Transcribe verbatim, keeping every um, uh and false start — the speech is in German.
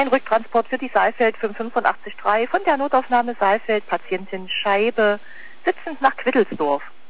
Ein Rücktransport für die Saalfeld fünf fünf acht drei von der Notaufnahme Saalfeld, Patientin Scheibe, sitzend nach Quittelsdorf.